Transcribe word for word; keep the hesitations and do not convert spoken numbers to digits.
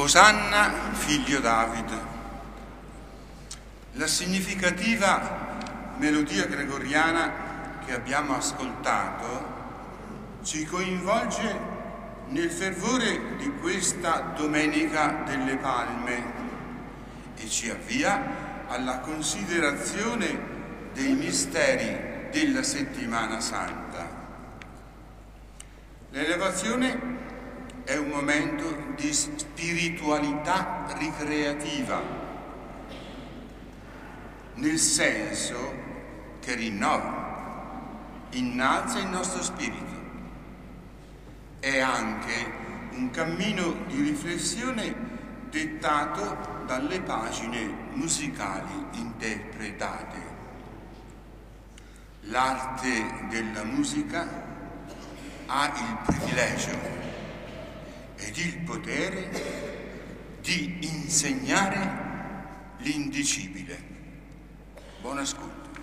Osanna, figlio David. La significativa melodia gregoriana che abbiamo ascoltato ci coinvolge nel fervore di questa Domenica delle Palme e ci avvia alla considerazione dei misteri della Settimana Santa. L'elevazione è un momento di spiritualità ricreativa, nel senso che rinnova, innalza il nostro spirito. È anche un cammino di riflessione dettato dalle pagine musicali interpretate. L'arte della musica ha il privilegio ed il potere di insegnare l'indicibile. Buon ascolto.